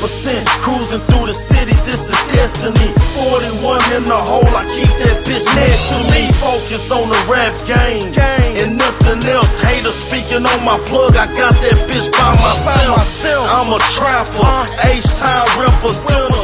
represent, cruising through the city, this is destiny. 41 in the hole, I keep that bitch next to me. Focus on the rap game and nothing else. Haters speaking on my plug, I got that bitch by myself. I'm a trapper, H-Town representer.